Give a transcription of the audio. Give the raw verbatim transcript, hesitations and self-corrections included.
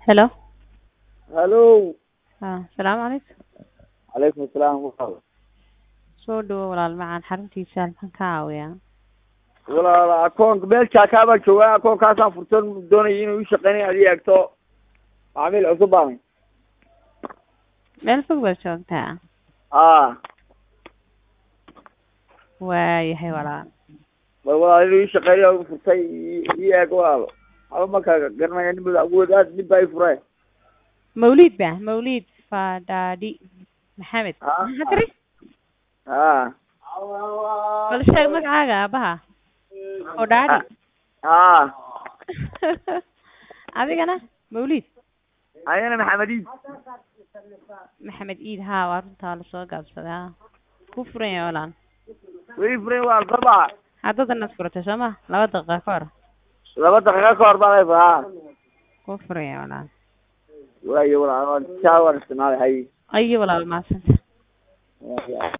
Hello. Hello. Ah, salaamu calaykum. Calaykum asalaam walaal. Soo dhawo walaal macaan xaruntiisa maxaan ka caawiyaa? Walaal akoonka meel jaaka baan joogaa akoonkaasaan fursan doonayay inuu ii shaqeynay adii eegto macaamiil cusub baan. Meel fog baad joogtaa? Haa. Waayahay walaal. Bal walaal inuu ii shaqeeyo furtay ii eeg walaal. Haba markaa garanaya nimada awood aad dib baa ii furay. Mawlid ba Mawlid Fadadi Maxamed. Maxaa tiri? Haa. Bal sheeg magacaaga aabaha. Oo Dadi. Haa. Adigana Mawlid. Ayana Maxamed Iid. Maxamed Iid haa waa runtaa la soo gaabsadaa. Ku furan yahay walaal. Way furay walaal sabaa. Hadda nas furtay sama laba daqiiqo ka hor. Laba daqiiqo ka hor baa la faa. Ku furan yahay walaal. Waayo walaal chawar isticmaal hay. Ayo walaal ma